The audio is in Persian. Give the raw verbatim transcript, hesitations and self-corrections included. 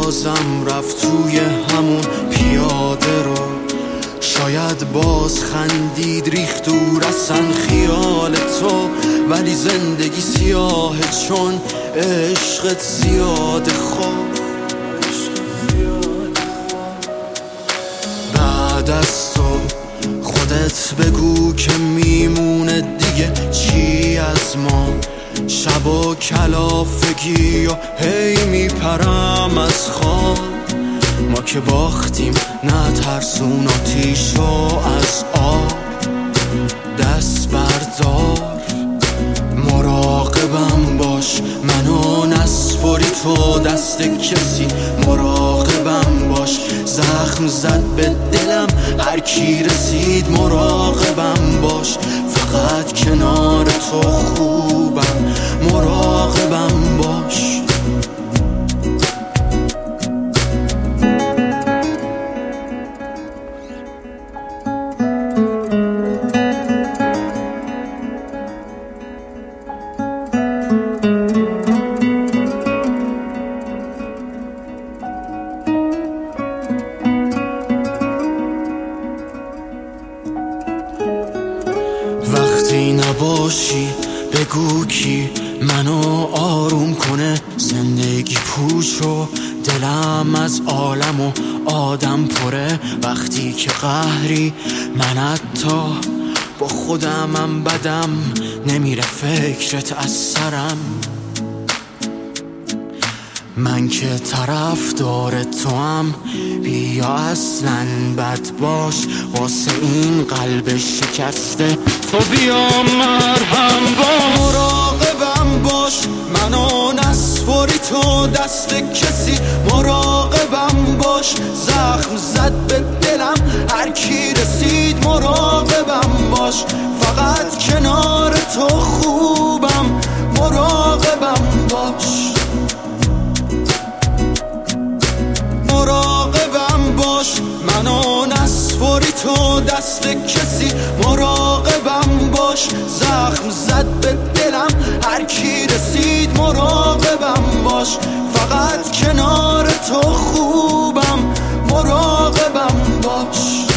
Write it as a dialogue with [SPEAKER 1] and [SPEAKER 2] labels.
[SPEAKER 1] بازم رفت توی همون پیاده رو. شاید باز خندید ریخت دور اصلا خیال تو، ولی زندگی سیاهه چون عشقت زیاده. خوب بعد از تو خودت بگو که میمونه دیگه چی از ما. شب و کلافگی و هی میپرم از خواب. ما که باختیم نه ترسون آتیش و از آب. دست بردار مراقبم باش، منو نسپاری تو دست کسی. مراقبم باش زخم زد به دلم هر کی رسید. مراقبم باش فقط کنار تو خوبم. مراقبم باش. وقتی نباشی بگو کی منو آروم کنه. زندگی پوچ و دلم از عالم و آدم پره. وقتی که قهری من حتی با خودمم بدم نمیره فکرت از سرم. من که طرفدار تو هم بیا اصلا بد باش. واسه این قلب شکسته تو بیا مرهم باش. مراقبم باش منو نسپاری تو دست کسی. مراقبم باش زخم زد به دلم هر کی رسید. مراقبم باش فقط کنار تو خوبم. مراقبم باش. مراقبم باش منو نسپاری تو دست کسی. مراقبم باش زخم زد به دلم هر کی رسید. مراقبم باش فقط کنار تو خوبم. مراقبم باش.